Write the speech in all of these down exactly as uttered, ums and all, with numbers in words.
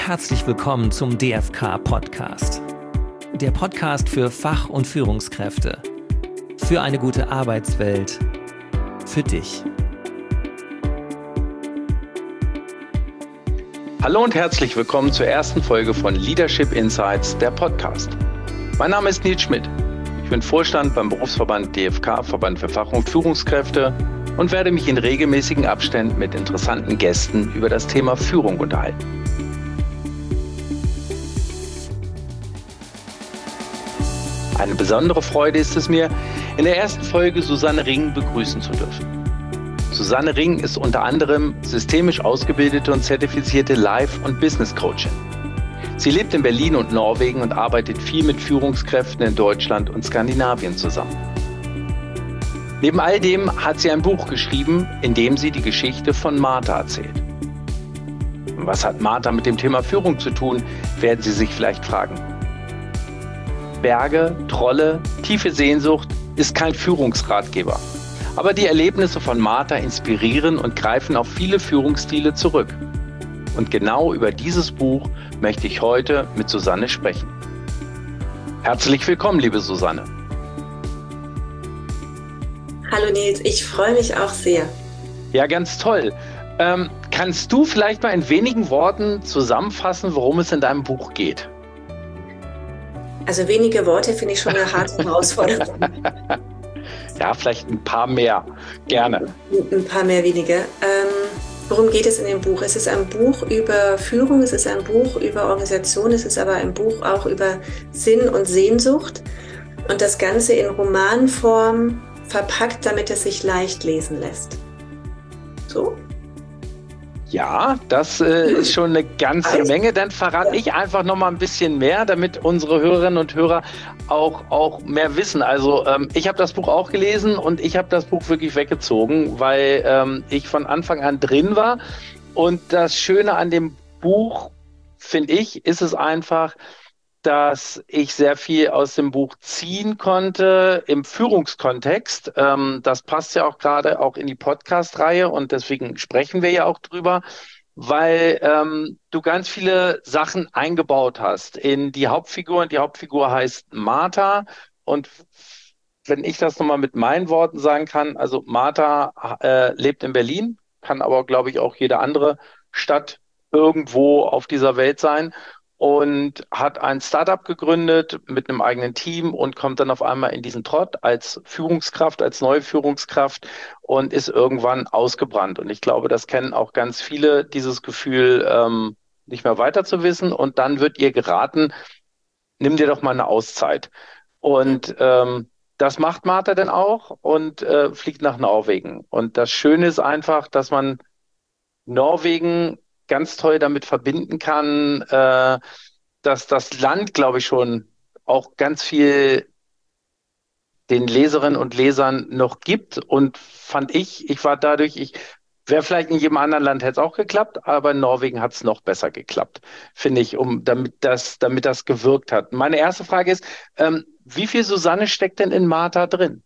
herzlich willkommen zum D F K-Podcast. Der Podcast für Fach- und Führungskräfte. Für eine gute Arbeitswelt. Für dich. Hallo und herzlich willkommen zur ersten Folge von Leadership Insights, der Podcast. Mein Name ist Nils Schmidt. Ich bin Vorstand beim Berufsverband D F K, Verband für Fach- und Führungskräfte, und werde mich in regelmäßigen Abständen mit interessanten Gästen über das Thema Führung unterhalten. Eine besondere Freude ist es mir, in der ersten Folge Susanne Ring begrüßen zu dürfen. Susanne Ring ist unter anderem systemisch ausgebildete und zertifizierte Life- und Business-Coachin. Sie lebt in Berlin und Norwegen und arbeitet viel mit Führungskräften in Deutschland und Skandinavien zusammen. Neben all dem hat sie ein Buch geschrieben, in dem sie die Geschichte von Martha erzählt. Was hat Martha mit dem Thema Führung zu tun, werden Sie sich vielleicht fragen. Berge, Trolle, tiefe Sehnsucht ist kein Führungsratgeber. Aber die Erlebnisse von Martha inspirieren und greifen auf viele Führungsstile zurück. Und genau über dieses Buch möchte ich heute mit Susanne sprechen. Herzlich willkommen, liebe Susanne. Hallo Nils, ich freue mich auch sehr. Ja, ganz toll. Ähm, kannst du vielleicht mal in wenigen Worten zusammenfassen, worum es in deinem Buch geht? Also wenige Worte finde ich schon eine harte Herausforderung. Ja, vielleicht ein paar mehr. Gerne. Ein paar mehr wenige. Ähm, worum geht es in dem Buch? Es ist ein Buch über Führung, es ist ein Buch über Organisation, es ist aber ein Buch auch über Sinn und Sehnsucht. Und das Ganze in Romanform verpackt, damit es sich leicht lesen lässt. So? Ja, das äh, ist schon eine ganze Menge. Dann verrate ich einfach noch mal ein bisschen mehr, damit unsere Hörerinnen und Hörer auch, auch mehr wissen. Also ähm, ich habe das Buch auch gelesen und ich habe das Buch wirklich weggezogen, weil ähm, ich von Anfang an drin war. Und das Schöne an dem Buch, finde ich, ist es einfach, dass ich sehr viel aus dem Buch ziehen konnte im Führungskontext. Ähm, das passt ja auch gerade auch in die Podcast-Reihe und deswegen sprechen wir ja auch drüber, weil ähm, du ganz viele Sachen eingebaut hast in die Hauptfigur. Und die Hauptfigur heißt Martha. Und wenn ich das nochmal mit meinen Worten sagen kann, also Martha äh, lebt in Berlin, kann aber, glaube ich, auch jede andere Stadt irgendwo auf dieser Welt sein. Und hat ein Startup gegründet mit einem eigenen Team und kommt dann auf einmal in diesen Trott als Führungskraft, als neue Führungskraft und ist irgendwann ausgebrannt. Und ich glaube, das kennen auch ganz viele, dieses Gefühl, ähm, nicht mehr weiter zu wissen. Und dann wird ihr geraten, nimm dir doch mal eine Auszeit. Und ähm, das macht Martha dann auch und äh, fliegt nach Norwegen. Und das Schöne ist einfach, dass man Norwegen ganz toll damit verbinden kann, äh, dass das Land, glaube ich, schon auch ganz viel den Leserinnen und Lesern noch gibt. Und fand ich, ich war dadurch, ich wäre vielleicht in jedem anderen Land hätte es auch geklappt, aber in Norwegen hat es noch besser geklappt, finde ich, um damit das, damit das gewirkt hat. Meine erste Frage ist, ähm, wie viel Susanne steckt denn in Martha drin?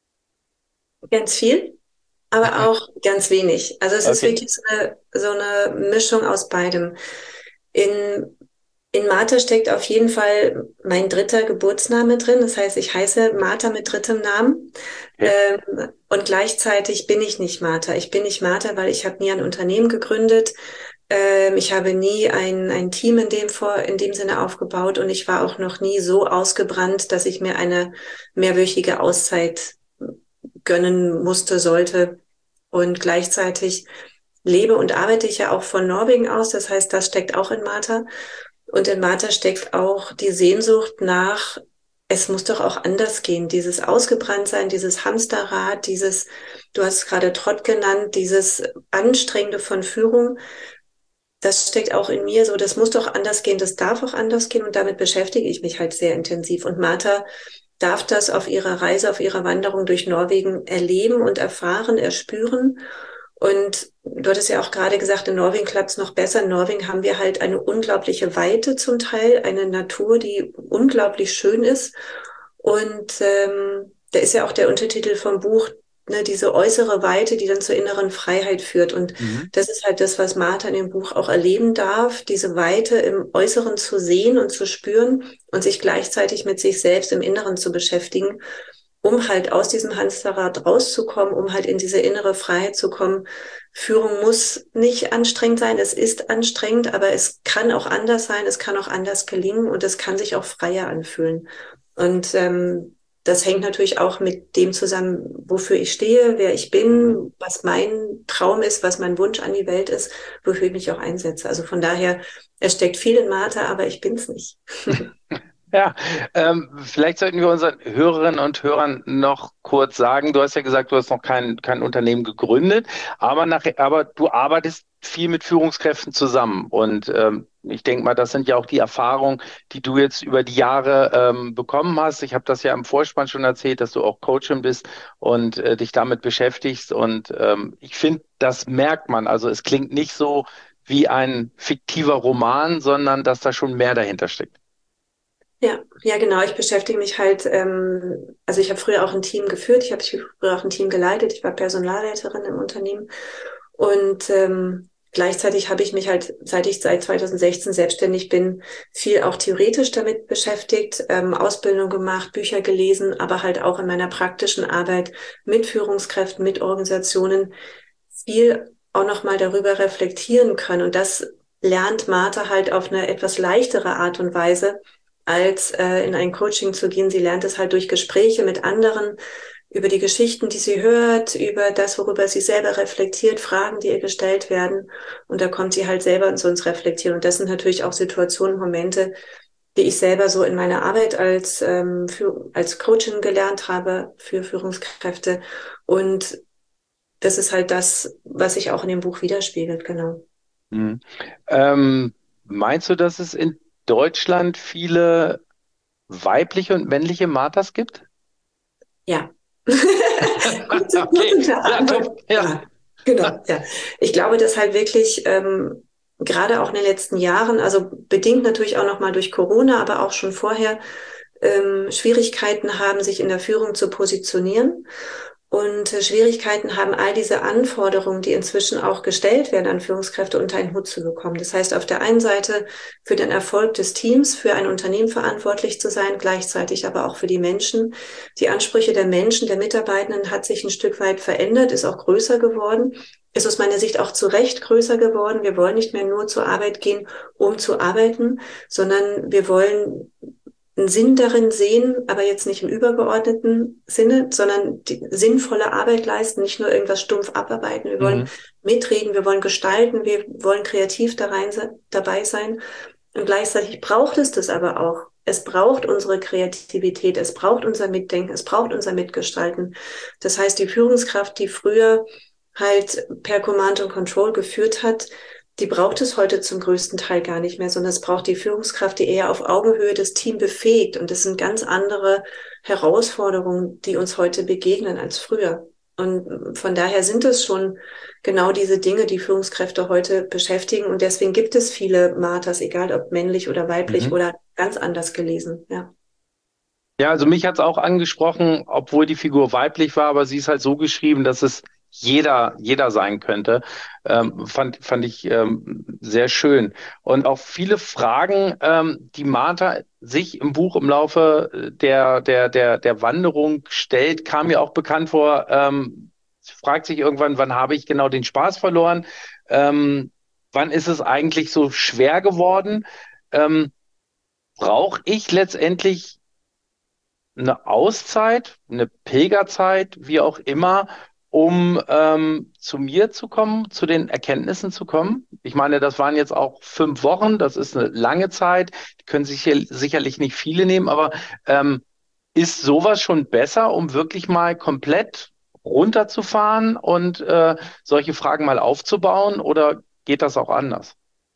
Ganz viel, aber auch ganz wenig. Also es Okay. ist wirklich so eine, so eine Mischung aus beidem. In, in Martha steckt auf jeden Fall mein dritter Geburtsname drin. Das heißt, ich heiße Martha mit drittem Namen. Okay. Ähm, und gleichzeitig bin ich nicht Martha. Ich bin nicht Martha, weil ich habe nie ein Unternehmen gegründet. Ähm, ich habe nie ein, ein Team in dem, vor, in dem Sinne aufgebaut und ich war auch noch nie so ausgebrannt, dass ich mir eine mehrwöchige Auszeit gönnen musste, sollte. Und gleichzeitig lebe und arbeite ich ja auch von Norwegen aus. Das heißt, das steckt auch in Martha. Und in Martha steckt auch die Sehnsucht nach, es muss doch auch anders gehen. Dieses Ausgebranntsein, dieses Hamsterrad, dieses, du hast es gerade Trott genannt, dieses Anstrengende von Führung, das steckt auch in mir so, das muss doch anders gehen, das darf auch anders gehen. Und damit beschäftige ich mich halt sehr intensiv. Und Martha darf das auf ihrer Reise, auf ihrer Wanderung durch Norwegen erleben und erfahren, erspüren. Und du hattest ja auch gerade gesagt, in Norwegen klappt es noch besser. In Norwegen haben wir halt eine unglaubliche Weite zum Teil, eine Natur, die unglaublich schön ist. Und ähm, da ist ja auch der Untertitel vom Buch, ne, diese äußere Weite, die dann zur inneren Freiheit führt. Und Mhm. das ist halt das, was Martha in dem Buch auch erleben darf, diese Weite im Äußeren zu sehen und zu spüren und sich gleichzeitig mit sich selbst im Inneren zu beschäftigen, um halt aus diesem Hamsterrad rauszukommen, um halt in diese innere Freiheit zu kommen. Führung muss nicht anstrengend sein, es ist anstrengend, aber es kann auch anders sein, es kann auch anders gelingen und es kann sich auch freier anfühlen. Und ähm, das hängt natürlich auch mit dem zusammen, wofür ich stehe, wer ich bin, was mein Traum ist, was mein Wunsch an die Welt ist, wofür ich mich auch einsetze. Also von daher, es steckt viel in Martha, aber ich bin's nicht. Ja, ähm, vielleicht sollten wir unseren Hörerinnen und Hörern noch kurz sagen, du hast ja gesagt, du hast noch kein, kein Unternehmen gegründet, aber, nach, aber du arbeitest viel mit Führungskräften zusammen. Und ähm, ich denke mal, das sind ja auch die Erfahrungen, die du jetzt über die Jahre ähm, bekommen hast. Ich habe das ja im Vorspann schon erzählt, dass du auch Coachin bist und äh, dich damit beschäftigst. Und ähm, ich finde, das merkt man. Also es klingt nicht so wie ein fiktiver Roman, sondern dass da schon mehr dahinter steckt. Ja, ja, genau. Ich beschäftige mich halt, ähm, also ich habe früher auch ein Team geführt, ich habe früher auch ein Team geleitet, ich war Personalleiterin im Unternehmen und ähm, gleichzeitig habe ich mich halt, seit ich seit zwanzig sechzehn selbstständig bin, viel auch theoretisch damit beschäftigt, ähm, Ausbildung gemacht, Bücher gelesen, aber halt auch in meiner praktischen Arbeit mit Führungskräften, mit Organisationen viel auch nochmal darüber reflektieren können. Und das lernt Martha halt auf eine etwas leichtere Art und Weise, als äh, in ein Coaching zu gehen. Sie lernt es halt durch Gespräche mit anderen, über die Geschichten, die sie hört, über das, worüber sie selber reflektiert, Fragen, die ihr gestellt werden. Und da kommt sie halt selber zu uns reflektieren. Und das sind natürlich auch Situationen, Momente, die ich selber so in meiner Arbeit als, ähm, für, als Coachin gelernt habe für Führungskräfte. Und das ist halt das, was sich auch in dem Buch widerspiegelt, genau. Mhm. Ähm, meinst du, dass es in Deutschland viele weibliche und männliche Marthas gibt? Ja. Kurze, Okay, kurze ja, Antwort. top. Ja. Ja, genau, ja. Ich glaube, dass halt wirklich ähm, gerade auch in den letzten Jahren, also bedingt natürlich auch nochmal durch Corona, aber auch schon vorher, ähm, Schwierigkeiten haben, sich in der Führung zu positionieren. Und äh, Schwierigkeiten haben, all diese Anforderungen, die inzwischen auch gestellt werden an Führungskräfte, unter einen Hut zu bekommen. Das heißt, auf der einen Seite für den Erfolg des Teams, für ein Unternehmen verantwortlich zu sein, gleichzeitig aber auch für die Menschen. Die Ansprüche der Menschen, der Mitarbeitenden hat sich ein Stück weit verändert, ist auch größer geworden. Ist aus meiner Sicht auch zu Recht größer geworden. Wir wollen nicht mehr nur zur Arbeit gehen, um zu arbeiten, sondern wir wollen einen Sinn darin sehen, aber jetzt nicht im übergeordneten Sinne, sondern die sinnvolle Arbeit leisten, nicht nur irgendwas stumpf abarbeiten. Wir wollen Mhm. mitreden, wir wollen gestalten, wir wollen kreativ da rein, dabei sein. Und gleichzeitig braucht es das aber auch. Es braucht unsere Kreativität, es braucht unser Mitdenken, es braucht unser Mitgestalten. Das heißt, die Führungskraft, die früher halt per Command and Control geführt hat, die braucht es heute zum größten Teil gar nicht mehr, sondern es braucht die Führungskraft, die eher auf Augenhöhe das Team befähigt. Und das sind ganz andere Herausforderungen, die uns heute begegnen als früher. Und von daher sind es schon genau diese Dinge, die Führungskräfte heute beschäftigen. Und deswegen gibt es viele Marthas, egal ob männlich oder weiblich Mhm. oder ganz anders gelesen. Ja. Ja, also mich hat es auch angesprochen, obwohl die Figur weiblich war, aber sie ist halt so geschrieben, dass es jeder, jeder sein könnte. Ähm, fand, fand ich ähm, sehr schön. Und auch viele Fragen, ähm, die Martha sich im Buch im Laufe der, der, der, der Wanderung stellt, kam mir auch bekannt vor. Ähm, sie fragt sich irgendwann, wann habe ich genau den Spaß verloren? Ähm, wann ist es eigentlich so schwer geworden? Ähm, brauche ich letztendlich eine Auszeit, eine Pilgerzeit, wie auch immer, um ähm, zu mir zu kommen, zu den Erkenntnissen zu kommen? Ich meine, das waren jetzt auch fünf Wochen, das ist eine lange Zeit, die können sich hier sicherlich nicht viele nehmen, aber ähm, ist sowas schon besser, um wirklich mal komplett runterzufahren und äh, solche Fragen mal aufzubauen, oder geht das auch anders?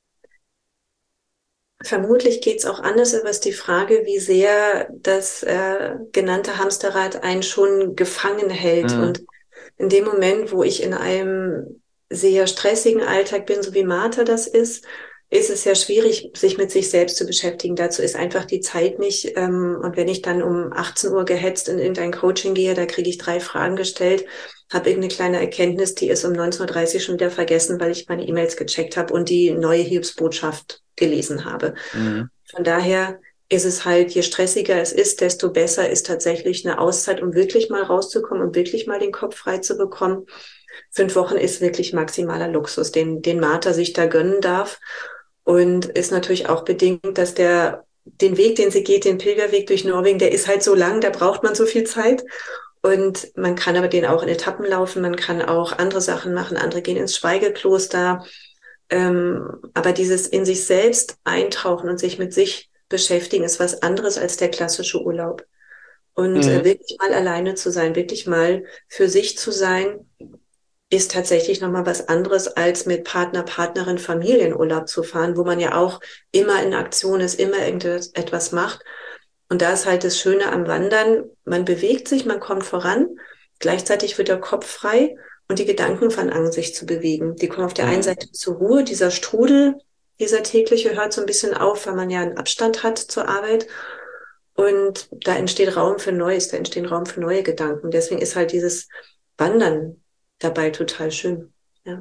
Vermutlich geht's auch anders, aber es ist die Frage, wie sehr das äh, genannte Hamsterrad einen schon gefangen hält. Mhm. Und in dem Moment, wo ich in einem sehr stressigen Alltag bin, so wie Martha das ist, ist es ja schwierig, sich mit sich selbst zu beschäftigen. Dazu ist einfach die Zeit nicht. Ähm, und wenn ich dann um achtzehn Uhr gehetzt in irgendein Coaching gehe, da kriege ich drei Fragen gestellt. habe irgendeine kleine Erkenntnis, die ist um neunzehn Uhr dreißig schon wieder vergessen, weil ich meine E-Mails gecheckt habe und die neue Hilfsbotschaft gelesen habe. Mhm. Von daher ist es halt, je stressiger es ist, desto besser ist tatsächlich eine Auszeit, um wirklich mal rauszukommen und wirklich mal den Kopf frei zu bekommen. Fünf Wochen ist wirklich maximaler Luxus, den, den Martha sich da gönnen darf. Und ist natürlich auch bedingt, dass der, den Weg, den sie geht, den Pilgerweg durch Norwegen, der ist halt so lang, da braucht man so viel Zeit. Und man kann aber den auch in Etappen laufen, man kann auch andere Sachen machen, andere gehen ins Schweigekloster. Ähm, aber dieses in sich selbst eintauchen und sich mit sich beschäftigen, ist was anderes als der klassische Urlaub. Und Mhm. äh, wirklich mal alleine zu sein, wirklich mal für sich zu sein, ist tatsächlich nochmal was anderes, als mit Partner, Partnerin, Familienurlaub zu fahren, wo man ja auch immer in Aktion ist, immer irgendetwas macht. Und da ist halt das Schöne am Wandern, man bewegt sich, man kommt voran, gleichzeitig wird der Kopf frei und die Gedanken fangen an, sich zu bewegen. Die kommen auf der Mhm. einen Seite zur Ruhe, dieser Strudel, dieser tägliche hört so ein bisschen auf, weil man ja einen Abstand hat zur Arbeit. Und da entsteht Raum für Neues, da entstehen Raum für neue Gedanken. Deswegen ist halt dieses Wandern dabei total schön. Ja,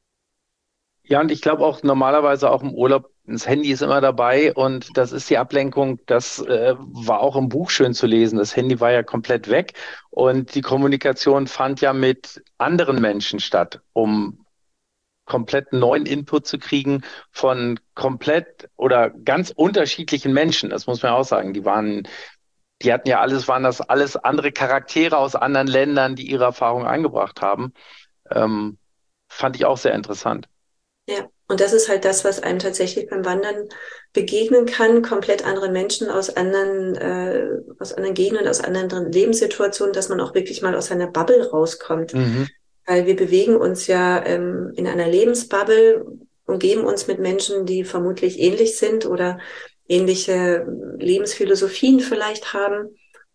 Ja, und ich glaube auch normalerweise auch im Urlaub, das Handy ist immer dabei und das ist die Ablenkung. Das äh, war auch im Buch schön zu lesen. Das Handy war ja komplett weg und die Kommunikation fand ja mit anderen Menschen statt, um komplett neuen Input zu kriegen von komplett oder ganz unterschiedlichen Menschen. Das muss man auch sagen. Die waren, die hatten ja alles, waren das alles andere Charaktere aus anderen Ländern, die ihre Erfahrungen eingebracht haben. Ähm, fand ich auch sehr interessant. ja. Und das ist halt das, was einem tatsächlich beim Wandern begegnen kann. Komplett andere Menschen aus anderen, äh, aus anderen Gegenden, aus anderen Lebenssituationen, dass man auch wirklich mal aus seiner Bubble rauskommt. Mhm. Weil wir bewegen uns ja ähm, in einer Lebensbubble, umgeben uns mit Menschen, die vermutlich ähnlich sind oder ähnliche Lebensphilosophien vielleicht haben.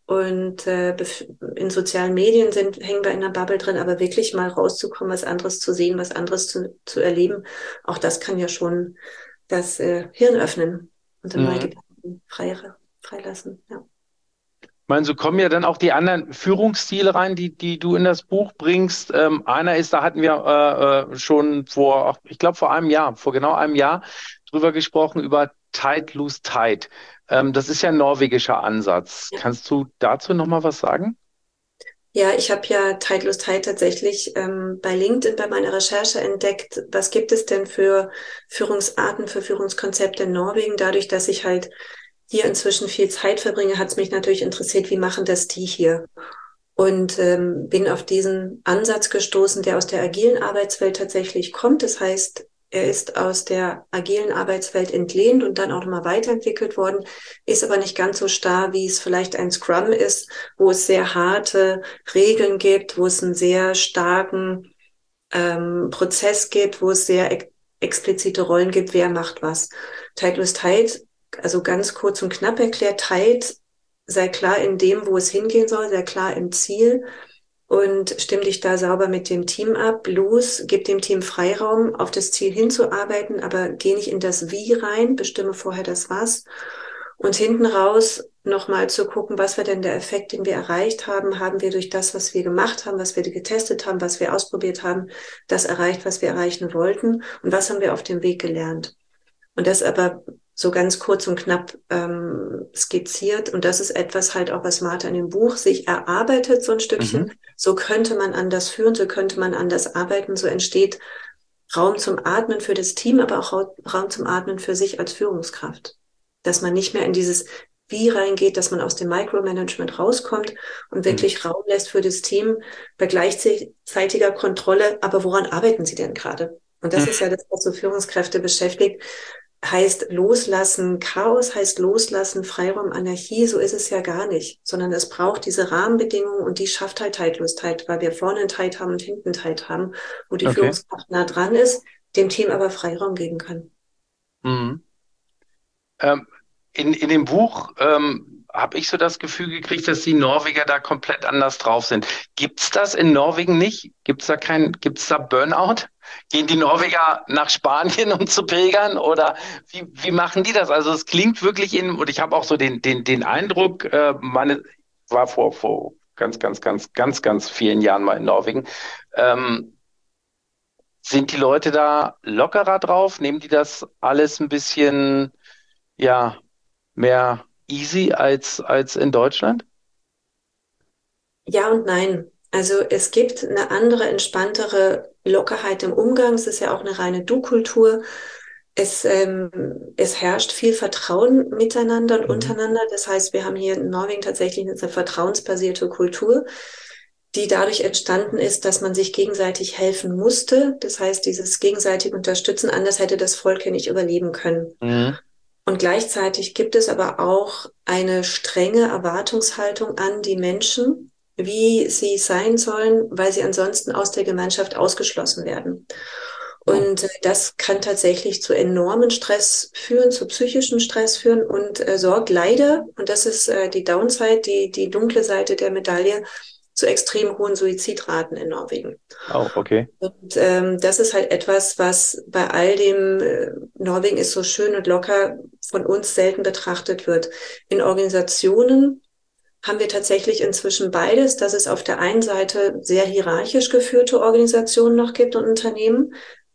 Und äh, in sozialen Medien sind, hängen wir in einer Bubble drin, aber wirklich mal rauszukommen, was anderes zu sehen, was anderes zu, zu erleben, auch das kann ja schon das äh, Hirn öffnen und dann neue Mhm. Gedanken frei, freilassen. Ja. Ich meine, so kommen ja dann auch die anderen Führungsstile rein, die, die du in das Buch bringst. Ähm, einer ist, da hatten wir äh, äh, schon vor, ach, ich glaube vor einem Jahr, vor genau einem Jahr drüber gesprochen, über Tide, Lose Tide. Ähm, das ist ja ein norwegischer Ansatz. Ja. Kannst du dazu nochmal was sagen? Ja, ich habe ja Tideless Tide tatsächlich ähm, bei LinkedIn bei meiner Recherche entdeckt. Was gibt es denn für Führungsarten, für Führungskonzepte in Norwegen? Dadurch, dass ich halt hier inzwischen viel Zeit verbringe, hat es mich natürlich interessiert, wie machen das die hier? Und ähm, bin auf diesen Ansatz gestoßen, der aus der agilen Arbeitswelt tatsächlich kommt. Das heißt, er ist aus der agilen Arbeitswelt entlehnt und dann auch nochmal weiterentwickelt worden, ist aber nicht ganz so starr, wie es vielleicht ein Scrum ist, wo es sehr harte Regeln gibt, wo es einen sehr starken ähm, Prozess gibt, wo es sehr ex explizite Rollen gibt, wer macht was. Tideless Tide, also ganz kurz und knapp erklärt, Tide sei klar in dem, wo es hingehen soll, sehr klar im Ziel und stimm dich da sauber mit dem Team ab. Los, gib dem Team Freiraum, auf das Ziel hinzuarbeiten, aber geh nicht in das Wie rein, bestimme vorher das Was. Und hinten raus nochmal zu gucken, was war denn der Effekt, den wir erreicht haben? Haben wir durch das, was wir gemacht haben, was wir getestet haben, was wir ausprobiert haben, das erreicht, was wir erreichen wollten? Und was haben wir auf dem Weg gelernt? Und das aber so ganz kurz und knapp ähm, skizziert. Und das ist etwas halt auch, was Martha in dem Buch sich erarbeitet, so ein Stückchen. Mhm. So könnte man anders führen, so könnte man anders arbeiten. So entsteht Raum zum Atmen für das Team, aber auch Raum zum Atmen für sich als Führungskraft. Dass man nicht mehr in dieses Wie reingeht, dass man aus dem Micromanagement rauskommt und wirklich Mhm. Raum lässt für das Team bei gleichzeitiger Kontrolle. Aber woran arbeiten Sie denn gerade? Und das ist ja das, was so Führungskräfte beschäftigt. Heißt loslassen, Chaos heißt loslassen, Freiraum, Anarchie, so ist es ja gar nicht, sondern es braucht diese Rahmenbedingungen und die schafft halt Tidelessheit, weil wir vorne einen Tide haben und hinten einen Tide haben, wo die Okay. Führungskraft nah dran ist, dem Team aber Freiraum geben kann. Mhm. Ähm, in, in dem Buch ähm, habe ich so das Gefühl gekriegt, dass die Norweger da komplett anders drauf sind. Gibt's das in Norwegen nicht? Gibt's da kein, gibt's da Burnout? Gehen die Norweger nach Spanien, um zu pilgern? Oder wie, wie machen die das? Also es klingt wirklich in, und ich habe auch so den, den, den Eindruck, äh, meine, war vor, vor ganz, ganz, ganz, ganz, ganz vielen Jahren mal in Norwegen. Ähm, sind die Leute da lockerer drauf? Nehmen die das alles ein bisschen, ja, mehr easy als, als in Deutschland? Ja und nein. Also es gibt eine andere, entspanntere Lockerheit im Umgang. Es ist ja auch eine reine Du-Kultur. Es, ähm, es herrscht viel Vertrauen miteinander und Mhm. untereinander. Das heißt, wir haben hier in Norwegen tatsächlich eine vertrauensbasierte Kultur, die dadurch entstanden ist, dass man sich gegenseitig helfen musste. Das heißt, dieses gegenseitig Unterstützen, anders hätte das Volk ja nicht überleben können. Mhm. Und gleichzeitig gibt es aber auch eine strenge Erwartungshaltung an die Menschen, wie sie sein sollen, weil sie ansonsten aus der Gemeinschaft ausgeschlossen werden. Oh, Und äh, das kann tatsächlich zu enormen Stress führen, zu psychischen Stress führen und äh, sorgt leider, und das ist äh, die Downside, die, die dunkle Seite der Medaille, zu extrem hohen Suizidraten in Norwegen. oh, okay. Und ähm, das ist halt etwas, was bei all dem, äh, Norwegen ist so schön und locker, von uns selten betrachtet wird. In Organisationen haben wir tatsächlich inzwischen beides, dass es auf der einen Seite sehr hierarchisch geführte Organisationen noch gibt und Unternehmen,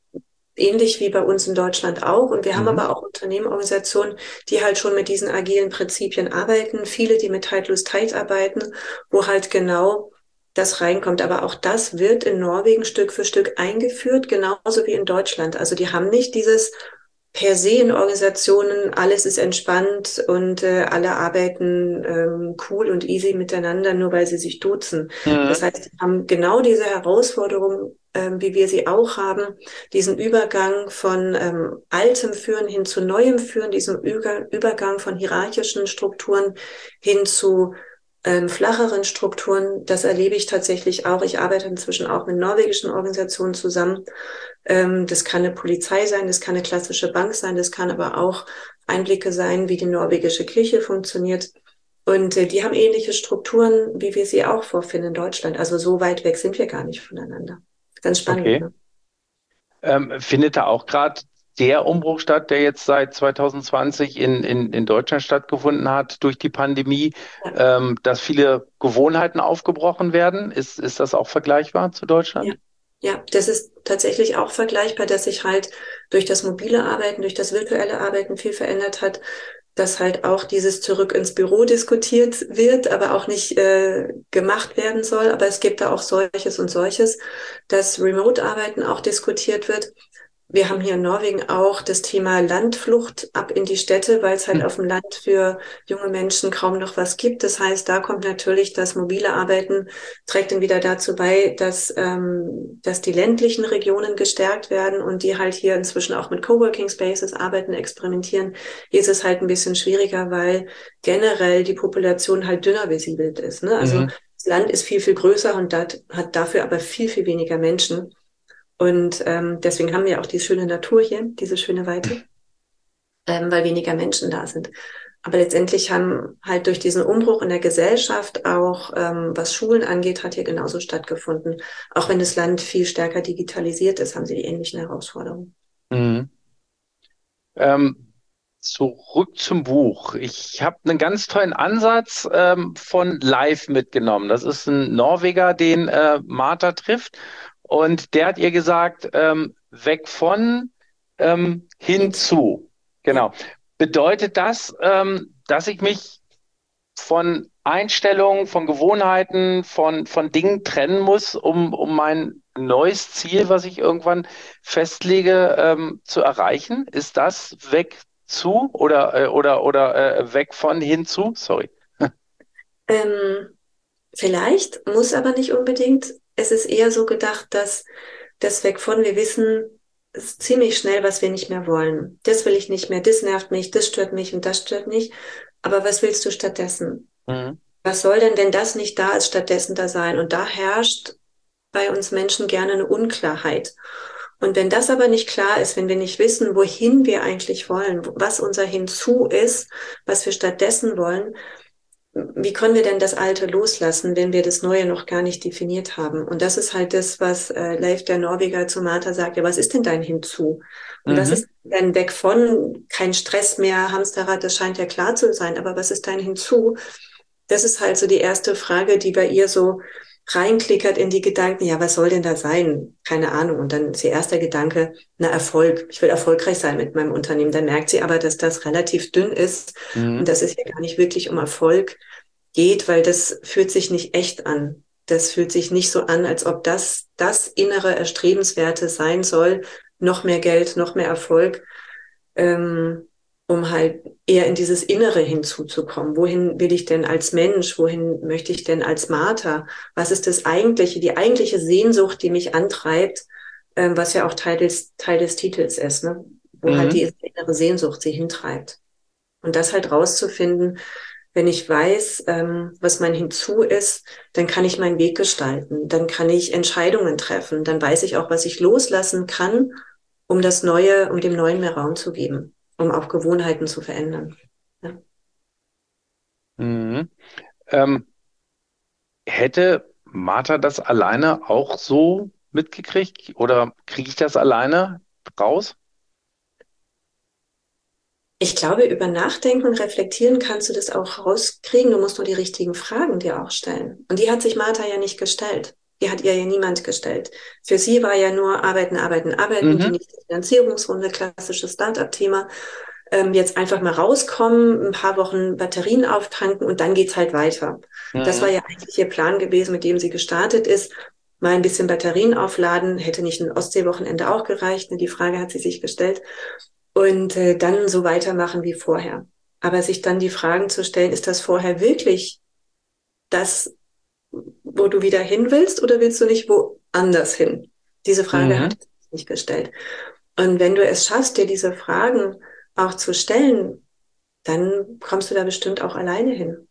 ähnlich wie bei uns in Deutschland auch. Und wir haben Mhm. aber auch Unternehmen, Organisationen, die halt schon mit diesen agilen Prinzipien arbeiten, viele, die mit Tight Lose Tight arbeiten, wo halt genau das reinkommt. Aber auch das wird in Norwegen Stück für Stück eingeführt, genauso wie in Deutschland. Also die haben nicht dieses per se in Organisationen, alles ist entspannt und äh, alle arbeiten ähm, cool und easy miteinander, nur weil sie sich duzen. Das Mhm. heißt, sie haben genau diese Herausforderung, ähm, wie wir sie auch haben, diesen Übergang von ähm, altem Führen hin zu neuem Führen, diesen Über Übergang von hierarchischen Strukturen hin zu ähm, flacheren Strukturen. Das erlebe ich tatsächlich auch. Ich arbeite inzwischen auch mit norwegischen Organisationen zusammen. Ähm, das kann eine Polizei sein, das kann eine klassische Bank sein, das kann aber auch Einblicke sein, wie die norwegische Kirche funktioniert. Und äh, die haben ähnliche Strukturen, wie wir sie auch vorfinden in Deutschland. Also so weit weg sind wir gar nicht voneinander. Ganz spannend, Okay. ne? Ähm, findet da auch gerade der Umbruch statt, der jetzt seit zwanzig zwanzig in, in, in Deutschland stattgefunden hat durch die Pandemie, Ja, ähm, dass viele Gewohnheiten aufgebrochen werden? Ist, ist das auch vergleichbar zu ja. Deutschland? Ja, das ist tatsächlich auch vergleichbar, dass sich halt durch das mobile Arbeiten, durch das virtuelle Arbeiten viel verändert hat, dass halt auch dieses Zurück ins Büro diskutiert wird, aber auch nicht äh, gemacht werden soll. Aber es gibt da auch solches und solches, dass Remote-Arbeiten auch diskutiert wird. Wir haben hier in Norwegen auch das Thema Landflucht ab in die Städte, weil es halt Hm. auf dem Land für junge Menschen kaum noch was gibt. Das heißt, da kommt natürlich das mobile Arbeiten, trägt dann wieder dazu bei, dass, ähm, dass die ländlichen Regionen gestärkt werden und die halt hier inzwischen auch mit Coworking Spaces arbeiten, experimentieren. Hier ist es halt ein bisschen schwieriger, weil generell die Population halt dünner besiedelt ist, ne? Also Mhm. das Land ist viel, viel größer und dat, hat dafür aber viel, viel weniger Menschen. Und ähm, deswegen haben wir auch die schöne Natur hier, diese schöne Weite, ähm, weil weniger Menschen da sind. Aber letztendlich haben halt durch diesen Umbruch in der Gesellschaft auch, ähm, was Schulen angeht, hat hier genauso stattgefunden. Auch wenn das Land viel stärker digitalisiert ist, haben sie die ähnlichen Herausforderungen. Mhm. Ähm, zurück zum Buch. Ich habe einen ganz tollen Ansatz ähm, von Live mitgenommen. Das ist ein Norweger, den äh, Martha trifft. Und der hat ihr gesagt, ähm, weg von ähm, Hinzu. hinzu. Ja. Genau. Bedeutet das, ähm, dass ich mich von Einstellungen, von Gewohnheiten, von, von Dingen trennen muss, um, um mein neues Ziel, was ich irgendwann festlege, ähm, zu erreichen? Ist das weg zu oder, äh, oder, oder äh, weg von hinzu? Sorry. Ähm, Vielleicht, muss aber nicht unbedingt. Es ist eher so gedacht, dass das weg von, wir wissen es ziemlich schnell, was wir nicht mehr wollen. Das will ich nicht mehr, das nervt mich, das stört mich und das stört mich. Aber was willst du stattdessen? Mhm. Was soll denn, wenn das nicht da ist, stattdessen da sein? Und da herrscht bei uns Menschen gerne eine Unklarheit. Und wenn das aber nicht klar ist, wenn wir nicht wissen, wohin wir eigentlich wollen, was unser Hinzu ist, was wir stattdessen wollen, wie können wir denn das Alte loslassen, wenn wir das Neue noch gar nicht definiert haben? Und das ist halt das, was äh, Leif, der Norweger, zu Martha sagt. Ja, was ist denn dein Hinzu? Und was Mhm. ist denn weg von kein Stress mehr, Hamsterrad, das scheint ja klar zu sein. Aber was ist dein Hinzu? Das ist halt so die erste Frage, die bei ihr so reinklickert in die Gedanken, ja, was soll denn da sein? Keine Ahnung. Und dann ist ihr erster Gedanke, na, Erfolg. Ich will erfolgreich sein mit meinem Unternehmen. Dann merkt sie aber, dass das relativ dünn ist Mhm. und dass es hier gar nicht wirklich um Erfolg geht, weil das fühlt sich nicht echt an. Das fühlt sich nicht so an, als ob das das innere Erstrebenswerte sein soll. Noch mehr Geld, noch mehr Erfolg, ähm, um halt eher in dieses Innere hinzuzukommen. Wohin will ich denn als Mensch? Wohin möchte ich denn als Martha? Was ist das eigentliche, die eigentliche Sehnsucht, die mich antreibt, ähm, was ja auch Teil des, Teil des Titels ist, ne? Wo Mhm. halt die innere Sehnsucht sie hintreibt. Und das halt rauszufinden, wenn ich weiß, ähm, was mein Hinzu ist, dann kann ich meinen Weg gestalten, dann kann ich Entscheidungen treffen, dann weiß ich auch, was ich loslassen kann, um das Neue, um dem Neuen mehr Raum zu geben, um auch Gewohnheiten zu verändern. Ja. Mhm. Ähm, hätte Martha das alleine auch so mitgekriegt oder kriege ich das alleine raus? Ich glaube, über Nachdenken und Reflektieren kannst du das auch rauskriegen. Du musst nur die richtigen Fragen dir auch stellen. Und die hat sich Martha ja nicht gestellt. Die hat ihr ja niemand gestellt. Für sie war ja nur arbeiten, arbeiten, arbeiten, die Mhm. nächste Finanzierungsrunde, klassisches Start-up-Thema. Ähm, jetzt einfach mal rauskommen, ein paar Wochen Batterien auftanken und dann geht's halt weiter. Das war Mhm. ja eigentlich ihr Plan gewesen, mit dem sie gestartet ist. Mal ein bisschen Batterien aufladen, hätte nicht ein Ostseewochenende auch gereicht. Ne? Die Frage hat sie sich gestellt. Und äh, dann so weitermachen wie vorher. Aber sich dann die Fragen zu stellen, ist das vorher wirklich das, wo du wieder hin willst, oder willst du nicht woanders hin? Diese Frage hat Mhm. sie sich nicht gestellt. Und wenn du es schaffst, dir diese Fragen auch zu stellen, dann kommst du da bestimmt auch alleine hin.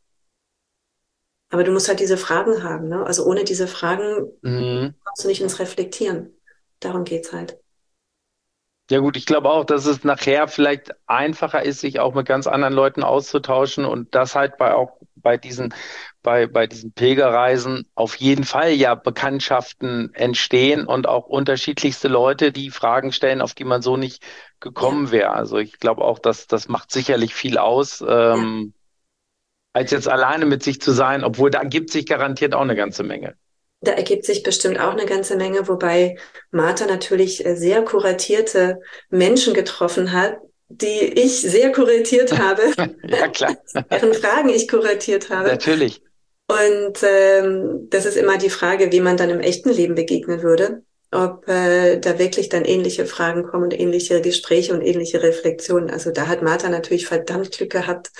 Aber du musst halt diese Fragen haben, ne? Also ohne diese Fragen Mhm. kommst du nicht ins Reflektieren. Darum geht's halt. Ja gut, ich glaube auch, dass es nachher vielleicht einfacher ist, sich auch mit ganz anderen Leuten auszutauschen und das halt bei auch bei diesen bei bei diesen Pilgerreisen auf jeden Fall ja Bekanntschaften entstehen und auch unterschiedlichste Leute, die Fragen stellen, auf die man so nicht Ja, gekommen wäre. Also ich glaube auch, dass das macht sicherlich viel aus, ja. ähm, als jetzt alleine mit sich zu sein, obwohl da gibt sich garantiert auch eine ganze Menge. Da ergibt sich bestimmt auch eine ganze Menge, wobei Martha natürlich äh, sehr kuratierte Menschen getroffen hat, die ich sehr kuratiert habe, Ja klar, deren Fragen ich kuratiert habe. natürlich. Und ähm, das ist immer die Frage, wie man dann im echten Leben begegnen würde, ob äh, da wirklich dann ähnliche Fragen kommen und ähnliche Gespräche und ähnliche Reflexionen. Also da hat Martha natürlich verdammt Glück gehabt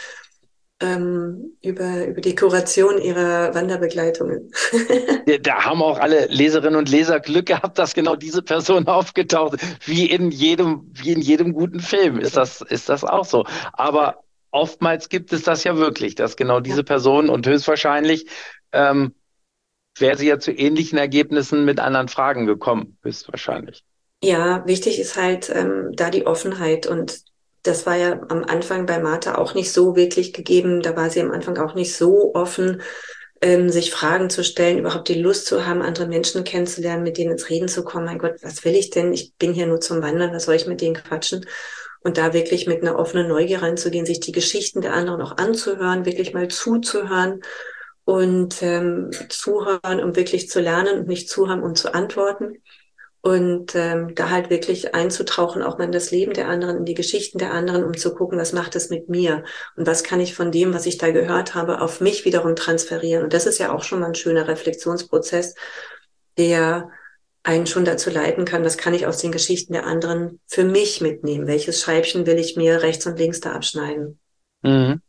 ähm, über, über die Kuration ihrer Wanderbegleitungen. Ja, da haben auch alle Leserinnen und Leser Glück gehabt, dass genau diese Person aufgetaucht ist. Wie in jedem, wie in jedem guten Film ist das, ist das auch so. Aber oftmals gibt es das ja wirklich, dass genau Ja. diese Person und höchstwahrscheinlich ähm, wäre sie ja zu ähnlichen Ergebnissen mit anderen Fragen gekommen, höchstwahrscheinlich. Ja, wichtig ist halt ähm, da die Offenheit, und das war ja am Anfang bei Martha auch nicht so wirklich gegeben. Da war sie am Anfang auch nicht so offen, ähm, sich Fragen zu stellen, überhaupt die Lust zu haben, andere Menschen kennenzulernen, mit denen ins Reden zu kommen. Mein Gott, was will ich denn? Ich bin hier nur zum Wandern, was soll ich mit denen quatschen? Und da wirklich mit einer offenen Neugier reinzugehen, sich die Geschichten der anderen auch anzuhören, wirklich mal zuzuhören und ähm, zuhören, um wirklich zu lernen, und nicht zuhören, um zu antworten. Und ähm, da halt wirklich einzutauchen, auch mal in das Leben der anderen, in die Geschichten der anderen, um zu gucken, was macht es mit mir und was kann ich von dem, was ich da gehört habe, auf mich wiederum transferieren. Und das ist ja auch schon mal ein schöner Reflexionsprozess, der einen schon dazu leiten kann, was kann ich aus den Geschichten der anderen für mich mitnehmen? Welches Scheibchen will ich mir rechts und links da abschneiden? Mhm.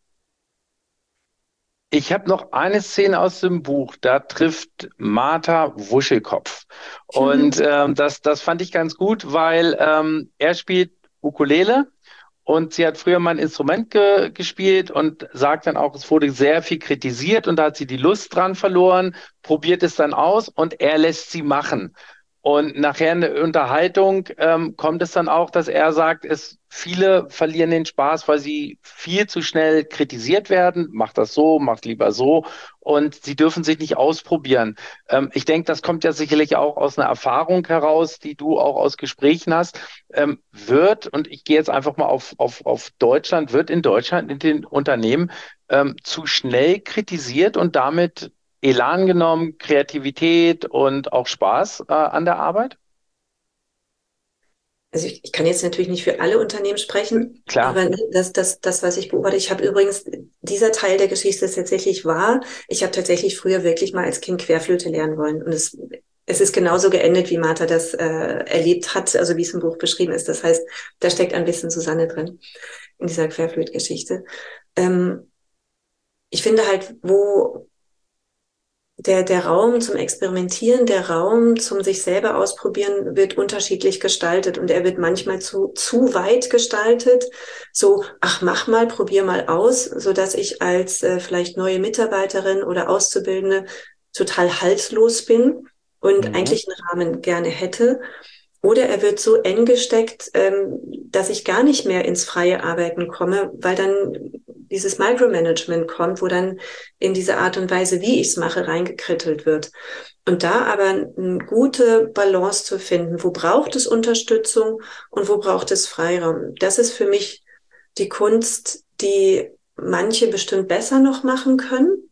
Ich habe noch eine Szene aus dem Buch, da trifft Martha Wuschelkopf. Und ähm, das, das fand ich ganz gut, weil ähm, er spielt Ukulele und sie hat früher mal ein Instrument ge gespielt und sagt dann auch, es wurde sehr viel kritisiert und da hat sie die Lust dran verloren, probiert es dann aus und er lässt sie machen. Und nachher in der Unterhaltung ähm, kommt es dann auch, dass er sagt, es viele verlieren den Spaß, weil sie viel zu schnell kritisiert werden. Macht das so, macht lieber so. Und sie dürfen sich nicht ausprobieren. Ähm, ich denke, das kommt ja sicherlich auch aus einer Erfahrung heraus, die du auch aus Gesprächen hast. Ähm, wird, und ich gehe jetzt einfach mal auf, auf, auf Deutschland, wird in Deutschland in den Unternehmen ähm, zu schnell kritisiert und damit Elan genommen, Kreativität und auch Spaß äh, an der Arbeit? Also ich, ich kann jetzt natürlich nicht für alle Unternehmen sprechen, Klar. aber das, das, das, was ich beobachte, ich habe übrigens, dieser Teil der Geschichte ist tatsächlich wahr. Ich habe tatsächlich früher wirklich mal als Kind Querflöte lernen wollen. Und es, es ist genauso geendet, wie Martha das äh, erlebt hat, also wie es im Buch beschrieben ist. Das heißt, da steckt ein bisschen Susanne drin in dieser Querflötgeschichte. Ähm, ich finde halt, wo Der, der Raum zum Experimentieren, der Raum zum sich selber ausprobieren wird unterschiedlich gestaltet und er wird manchmal zu, zu weit gestaltet. So, ach, mach mal, probier mal aus, so dass ich als äh, vielleicht neue Mitarbeiterin oder Auszubildende total haltlos bin und Mhm. eigentlich einen Rahmen gerne hätte. Oder er wird so eng gesteckt, ähm, dass ich gar nicht mehr ins freie Arbeiten komme, weil dann dieses Micromanagement kommt, wo dann in diese Art und Weise, wie ich es mache, reingekrittelt wird. Und da aber eine gute Balance zu finden, wo braucht es Unterstützung und wo braucht es Freiraum. Das ist für mich die Kunst, die manche bestimmt besser noch machen können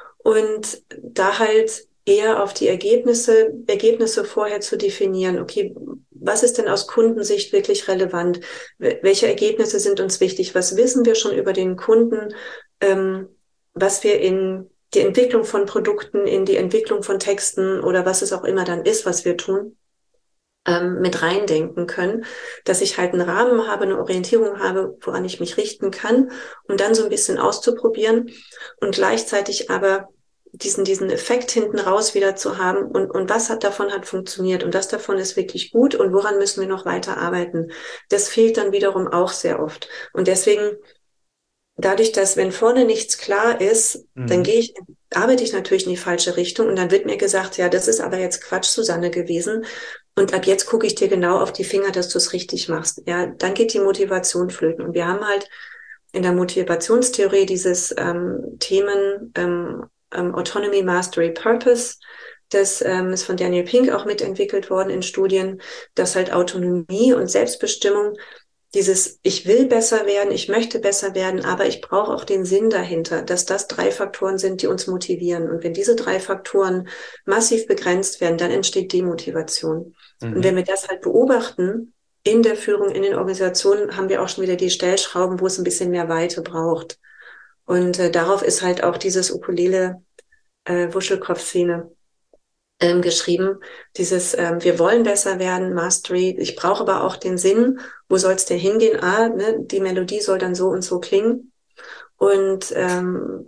und da halt eher auf die Ergebnisse, Ergebnisse vorher zu definieren. Okay, was ist denn aus Kundensicht wirklich relevant? Welche Ergebnisse sind uns wichtig? Was wissen wir schon über den Kunden? Ähm, was wir in die Entwicklung von Produkten, in die Entwicklung von Texten oder was es auch immer dann ist, was wir tun, ähm, mit reindenken können, dass ich halt einen Rahmen habe, eine Orientierung habe, woran ich mich richten kann, um dann so ein bisschen auszuprobieren und gleichzeitig aber diesen, diesen Effekt hinten raus wieder zu haben und, und was hat davon hat funktioniert und das davon ist wirklich gut und woran müssen wir noch weiter arbeiten. Das fehlt dann wiederum auch sehr oft. Und deswegen, dadurch, dass wenn vorne nichts klar ist, Mhm. dann gehe ich, arbeite ich natürlich in die falsche Richtung und dann wird mir gesagt, ja, das ist aber jetzt Quatsch, Susanne, gewesen. Und ab jetzt gucke ich dir genau auf die Finger, dass du es richtig machst. Ja, dann geht die Motivation flöten. Und wir haben halt in der Motivationstheorie dieses ähm, Themen ähm, ähm, Autonomy, Mastery, Purpose. Das ähm, ist von Daniel Pink auch mitentwickelt worden in Studien, dass halt Autonomie und Selbstbestimmung dieses, ich will besser werden, ich möchte besser werden, aber ich brauche auch den Sinn dahinter, dass das drei Faktoren sind, die uns motivieren. Und wenn diese drei Faktoren massiv begrenzt werden, dann entsteht Demotivation. Mhm. Und wenn wir das halt beobachten, in der Führung, in den Organisationen, haben wir auch schon wieder die Stellschrauben, wo es ein bisschen mehr Weite braucht. Und äh, darauf ist halt auch dieses Ukulele äh, Wuschelkopf-Szene Ähm, geschrieben, dieses ähm, wir wollen besser werden, Mastery, ich brauche aber auch den Sinn, wo soll es denn hingehen? Ah, ne, die Melodie soll dann so und so klingen und ähm,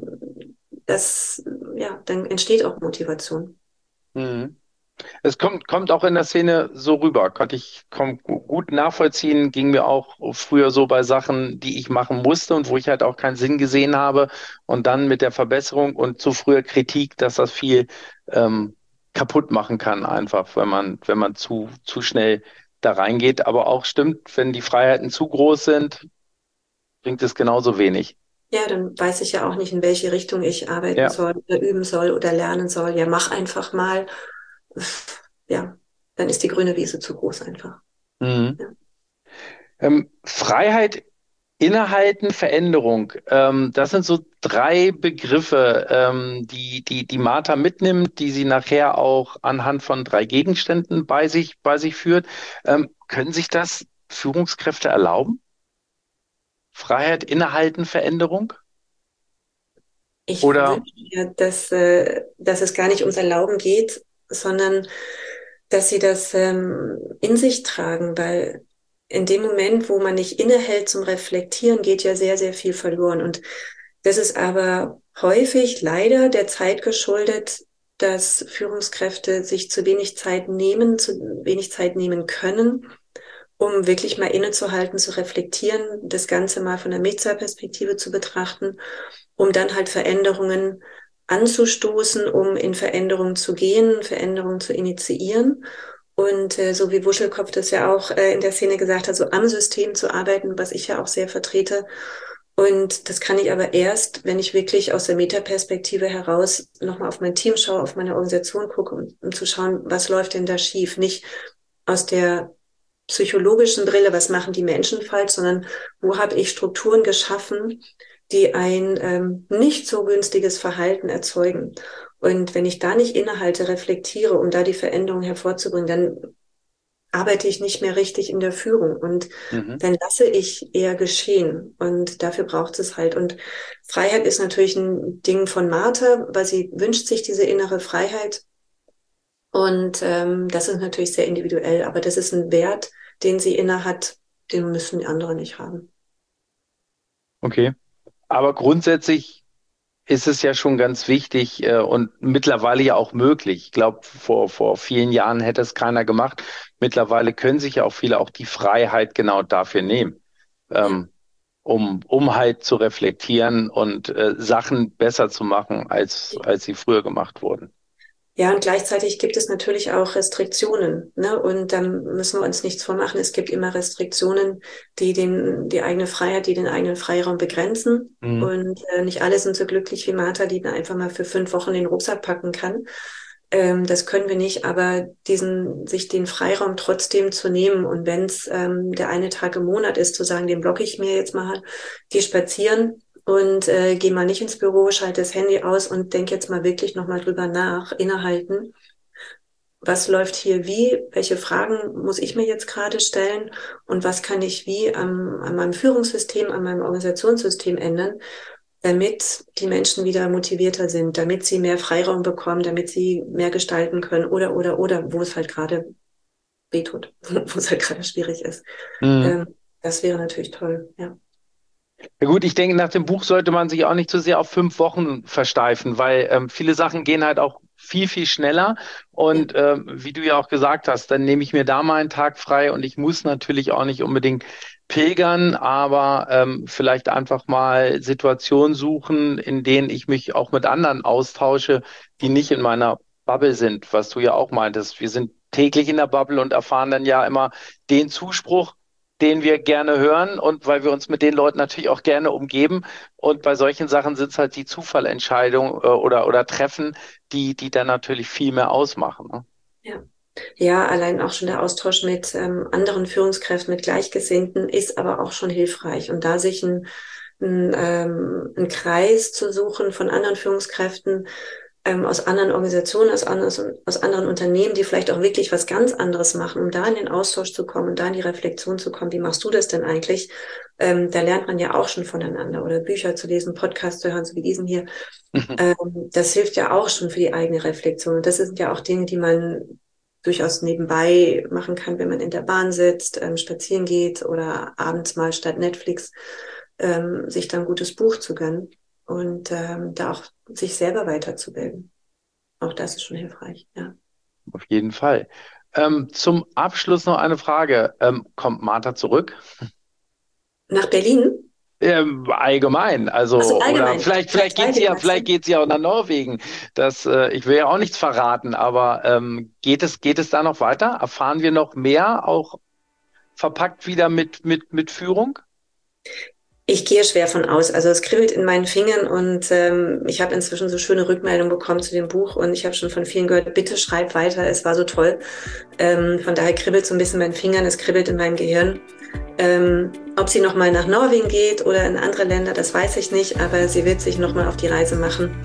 das, ja, dann entsteht auch Motivation. Mhm. Es kommt, kommt auch in der Szene so rüber, konnte ich komm, gut nachvollziehen, ging mir auch früher so bei Sachen, die ich machen musste und wo ich halt auch keinen Sinn gesehen habe und dann mit der Verbesserung und zu früher Kritik, dass das viel ähm, kaputt machen kann einfach, wenn man, wenn man zu, zu schnell da reingeht. Aber auch stimmt, wenn die Freiheiten zu groß sind, bringt es genauso wenig. Ja, dann weiß ich ja auch nicht, in welche Richtung ich arbeiten Ja. soll oder üben soll oder lernen soll. Ja, mach einfach mal. Ja, dann ist die grüne Wiese zu groß einfach. Mhm. Ja. Ähm, Freiheit, Innehalten, Veränderung. Ähm, das sind so drei Begriffe, ähm, die, die, die Martha mitnimmt, die sie nachher auch anhand von drei Gegenständen bei sich, bei sich führt. Ähm, können sich das Führungskräfte erlauben? Freiheit, Innehalten, Veränderung? Ich Oder? wünsche mir, dass, äh, dass es gar nicht ums Erlauben geht, sondern dass sie das ähm, in sich tragen, weil in dem Moment, wo man nicht innehält zum Reflektieren, geht ja sehr, sehr viel verloren. Und das ist aber häufig leider der Zeit geschuldet, dass Führungskräfte sich zu wenig Zeit nehmen, zu wenig Zeit nehmen können, um wirklich mal innezuhalten, zu reflektieren, das Ganze mal von der Meta-Perspektive zu betrachten, um dann halt Veränderungen anzustoßen, um in Veränderungen zu gehen, Veränderungen zu initiieren. Und äh, so wie Wuschelkopf das ja auch äh, in der Szene gesagt hat, so am System zu arbeiten, was ich ja auch sehr vertrete. Und das kann ich aber erst, wenn ich wirklich aus der Metaperspektive heraus nochmal auf mein Team schaue, auf meine Organisation gucke, um, um zu schauen, was läuft denn da schief. Nicht aus der psychologischen Brille, was machen die Menschen falsch, sondern wo habe ich Strukturen geschaffen, die ein ähm, nicht so günstiges Verhalten erzeugen. Und wenn ich da nicht innehalte, reflektiere, um da die Veränderung hervorzubringen, dann arbeite ich nicht mehr richtig in der Führung und mhm. dann lasse ich eher geschehen. Und dafür braucht es halt. Und Freiheit ist natürlich ein Ding von Martha, weil sie wünscht sich diese innere Freiheit. Und ähm, das ist natürlich sehr individuell, aber das ist ein Wert, den sie inne hat, den müssen die anderen nicht haben. Okay, aber grundsätzlich ist es ja schon ganz wichtig äh, und mittlerweile ja auch möglich. Ich glaube, vor, vor vielen Jahren hätte es keiner gemacht. Mittlerweile können sich ja auch viele auch die Freiheit genau dafür nehmen, ähm, um, um halt zu reflektieren und äh, Sachen besser zu machen, als, als sie früher gemacht wurden. Ja, und gleichzeitig gibt es natürlich auch Restriktionen, ne? Und dann müssen wir uns nichts vormachen. Es gibt immer Restriktionen, die den, die eigene Freiheit, die den eigenen Freiraum begrenzen. Mhm. Und äh, nicht alle sind so glücklich wie Martha, die dann einfach mal für fünf Wochen den Rucksack packen kann. Ähm, das können wir nicht, aber diesen, sich den Freiraum trotzdem zu nehmen. Und wenn es ähm, der eine Tag im Monat ist, zu sagen, den blocke ich mir jetzt mal, geh spazieren. Und äh, geh mal nicht ins Büro, schalte das Handy aus und denk jetzt mal wirklich nochmal drüber nach, innehalten. Was läuft hier wie? Welche Fragen muss ich mir jetzt gerade stellen? Und was kann ich wie am, an meinem Führungssystem, an meinem Organisationssystem ändern, damit die Menschen wieder motivierter sind, damit sie mehr Freiraum bekommen, damit sie mehr gestalten können oder, oder, oder, wo es halt gerade wehtut, wo es halt gerade schwierig ist. Mhm. Ähm, das wäre natürlich toll, ja. Ja gut, ich denke, nach dem Buch sollte man sich auch nicht so sehr auf fünf Wochen versteifen, weil ähm, viele Sachen gehen halt auch viel, viel schneller. Und ja. ähm, wie du ja auch gesagt hast, dann nehme ich mir da mal einen Tag frei und ich muss natürlich auch nicht unbedingt pilgern, aber ähm, vielleicht einfach mal Situationen suchen, in denen ich mich auch mit anderen austausche, die nicht in meiner Bubble sind, was du ja auch meintest. Wir sind täglich in der Bubble und erfahren dann ja immer den Zuspruch, den wir gerne hören und weil wir uns mit den Leuten natürlich auch gerne umgeben. Und bei solchen Sachen sind es halt die Zufallentscheidungen äh, oder, oder Treffen, die, die dann natürlich viel mehr ausmachen. Ne? Ja. Ja, allein auch schon der Austausch mit ähm, anderen Führungskräften, mit Gleichgesinnten ist aber auch schon hilfreich. Und da sich ein, ein, ähm, ein Kreis zu suchen von anderen Führungskräften, Ähm, aus anderen Organisationen, aus, aus, aus anderen Unternehmen, die vielleicht auch wirklich was ganz anderes machen, um da in den Austausch zu kommen und da in die Reflexion zu kommen. Wie machst du das denn eigentlich? Ähm, da lernt man ja auch schon voneinander oder Bücher zu lesen, Podcasts zu hören, so wie diesen hier. Mhm. Ähm, das hilft ja auch schon für die eigene Reflexion. Und das sind ja auch Dinge, die man durchaus nebenbei machen kann, wenn man in der Bahn sitzt, ähm, spazieren geht oder abends mal statt Netflix ähm, sich dann ein gutes Buch zu gönnen. Und ähm, da auch sich selber weiterzubilden. Auch das ist schon hilfreich, ja. Auf jeden Fall. Ähm, zum Abschluss noch eine Frage. Ähm, kommt Martha zurück? Nach Berlin? Ähm, allgemein. Also, so, allgemein. Oder vielleicht, vielleicht geht sie ja, vielleicht geht sie ja auch nach Norwegen. Das, äh, ich will ja auch nichts verraten, aber ähm, geht es, geht es da noch weiter? Erfahren wir noch mehr, auch verpackt wieder mit, mit, mit Führung? Ich gehe schwer von aus. Also es kribbelt in meinen Fingern und ähm, ich habe inzwischen so schöne Rückmeldungen bekommen zu dem Buch und ich habe schon von vielen gehört, bitte schreib weiter, es war so toll. Ähm, von daher kribbelt so ein bisschen in meinen Fingern, es kribbelt in meinem Gehirn. Ähm, ob sie nochmal nach Norwegen geht oder in andere Länder, das weiß ich nicht, aber sie wird sich nochmal auf die Reise machen,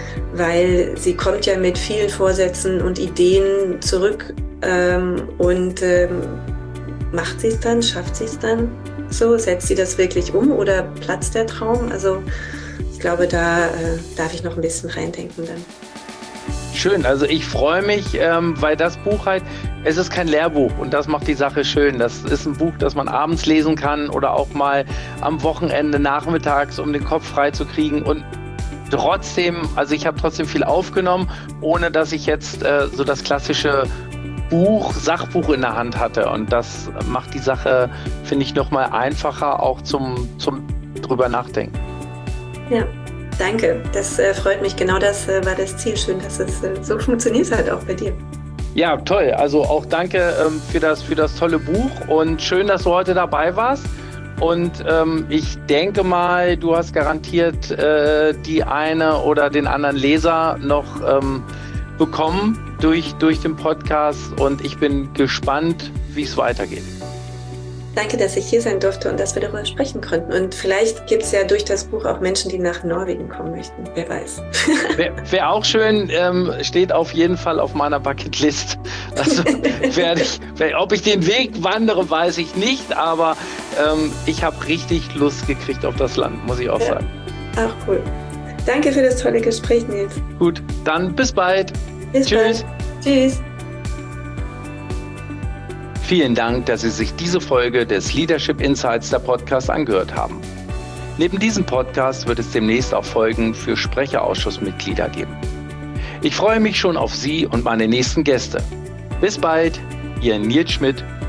weil sie kommt ja mit vielen Vorsätzen und Ideen zurück ähm, und ähm, macht sie es dann, schafft sie es dann? So, setzt sie das wirklich um oder platzt der Traum? Also ich glaube, da äh, darf ich noch ein bisschen reindenken dann. Schön, also ich freue mich, ähm, weil das Buch halt, es ist kein Lehrbuch und das macht die Sache schön. Das ist ein Buch, das man abends lesen kann oder auch mal am Wochenende nachmittags, um den Kopf frei zu kriegen und trotzdem, also ich habe trotzdem viel aufgenommen, ohne dass ich jetzt äh, so das klassische Buch, Sachbuch in der Hand hatte und das macht die Sache, finde ich, nochmal einfacher auch zum, zum drüber nachdenken. Ja, danke. Das äh, freut mich. Genau das äh, war das Ziel. Schön, dass es äh, so funktioniert hat, auch bei dir. Ja, toll. Also auch danke ähm, für das, für das tolle Buch und schön, dass du heute dabei warst. Und ähm, ich denke mal, du hast garantiert äh, die eine oder den anderen Leser noch ähm, bekommen durch, durch den Podcast und ich bin gespannt, wie es weitergeht. Danke, dass ich hier sein durfte und dass wir darüber sprechen konnten. Und vielleicht gibt es ja durch das Buch auch Menschen, die nach Norwegen kommen möchten. Wer weiß. Wäre wär auch schön, ähm, steht auf jeden Fall auf meiner Bucketlist. Also werde ich, ob ich den Weg wandere, weiß ich nicht, aber ähm, ich habe richtig Lust gekriegt auf das Land, muss ich auch ja, sagen. Auch cool. Danke für das tolle Gespräch, Nils. Gut, dann bis bald. Bis Tschüss. bald. Tschüss. Vielen Dank, dass Sie sich diese Folge des Leadership Insights der Podcast angehört haben. Neben diesem Podcast wird es demnächst auch Folgen für Sprecherausschussmitglieder geben. Ich freue mich schon auf Sie und meine nächsten Gäste. Bis bald, Ihr Nils Schmidt.